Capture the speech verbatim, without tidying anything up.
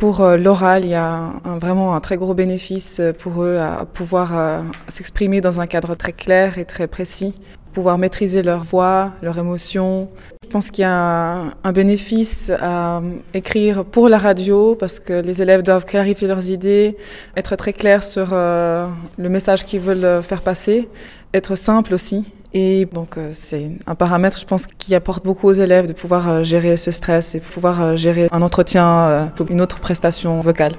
Pour euh, l'oral, il y a un, un, vraiment un très gros bénéfice pour eux à pouvoir euh, s'exprimer dans un cadre très clair et très précis, pouvoir maîtriser leur voix, leurs émotions. Je pense qu'il y a un, un bénéfice à écrire pour la radio parce que les élèves doivent clarifier leurs idées, être très clairs sur euh, le message qu'ils veulent faire passer, être simple aussi. Et donc euh, c'est un paramètre, je pense, qui apporte beaucoup aux élèves de pouvoir euh, gérer ce stress et pouvoir euh, gérer un entretien euh, ou une autre prestation vocale.